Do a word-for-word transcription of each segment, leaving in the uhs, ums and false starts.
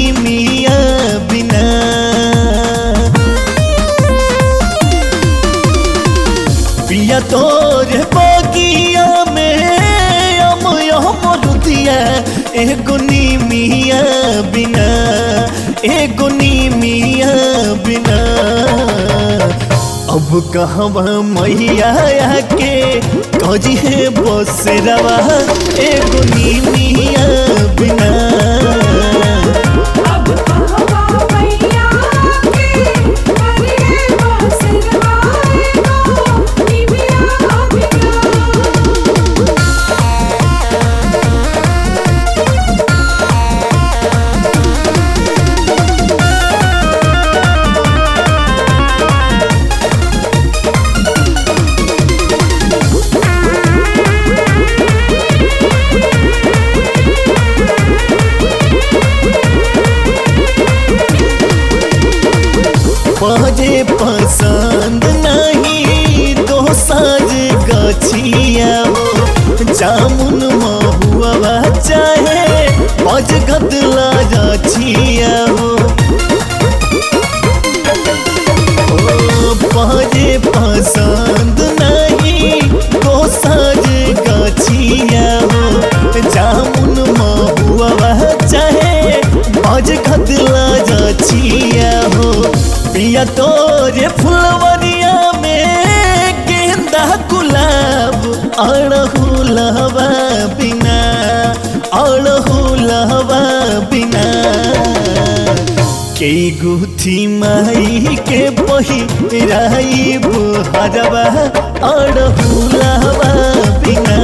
मिया बिना। पिया तोरे बगिया में अमरुदिया एगो मिया बिना, एगो मिया बिना। अब कहवा मैया के कजी है बसरवा एगो मिया बिना। अब कहवा मैया के कजी है बसरवा एगो मिया बिना। मुझे पसंद नहीं दो साज गछिया हो, जामुन महुआ चाहे पज गदला जाछिया हो। मुझे पसंद नहीं दो साज गछिया हो, जामुन महुआ चाहे पज गदला जाछिया हो। पिया तोरे फुलवरिया में गेंदा गुलाब अड़हुलवा बिना, अड़हुलवा बिना। के गुथी माई के पहिराई बुहरवा अड़हुलवा बिना।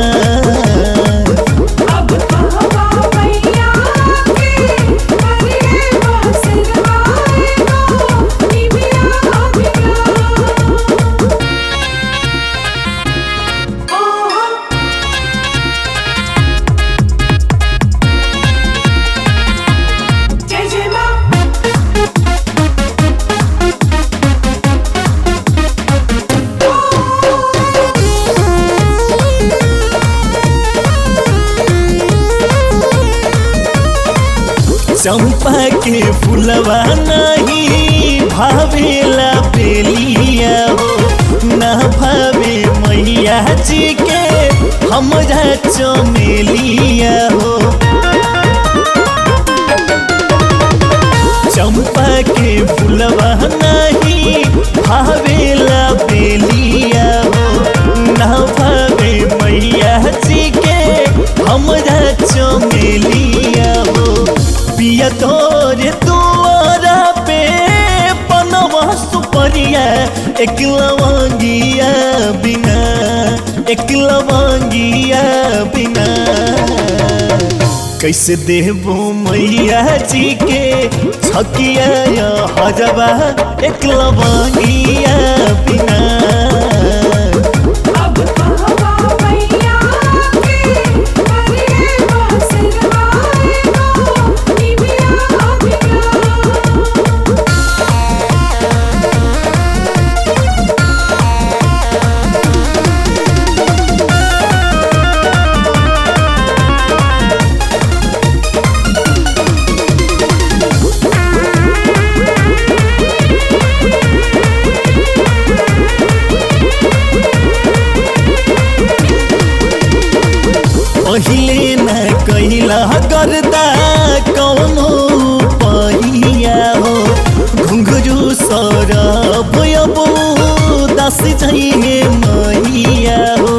अब कहवा मैया के कजी है बसरवा एगो मिया बिना। जय जय माँ। चंपा के फुलवा नहीं भावेला बेलिया हो, ना भावे मैया जी के हमरा चमेलिया हो। चंपा के फुलवा नहीं भावेला बेलिया हो, ना भावे मैया जी के हमरा चमेलिया हो। पिया तोरे दुआरा पे पनवा सुपरिया एक लवंगिया बिना, एक लवंगिया बिना। कैसे देबो मैया जी के छकिया हजवा एक लवंगिया बिना। अब कहवा मैया के कजी है बसरवा एगो मिया बिना। पहिले न कहिला गर्दा कौनो पहिया हो, घुंघरू सरब अबू दस चाहिए मैया हो।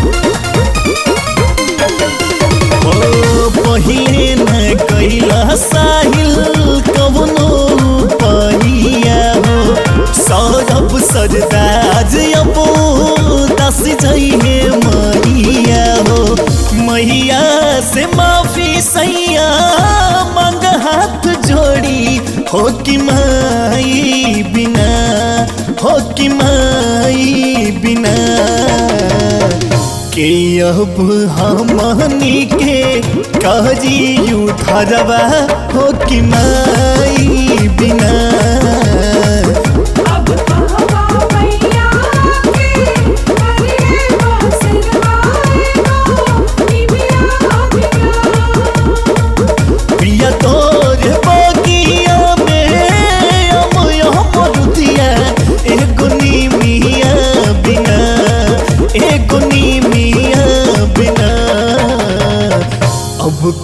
ओ पहिले न कहिला साहिल कौनो पहिया हो, सरब सरदाज अबू दस चाहिए मैया हो। मैया से माफी सैया मांग हाथ जोड़ी हो कि माई बिना, हो कि माई बिना। के अब हमनी के कजी उधरवा हो कि माई बिना। अब कहवा मैया के कजी है बसरवा एगो मिया बिना। पिया तोरे बगी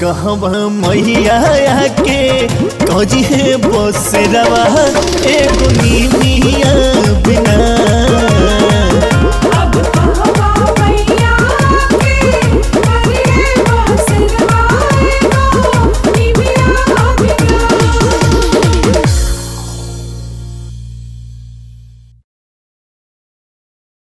कहवा मैया के कजी है बसेरवा एगो नीमिया बिना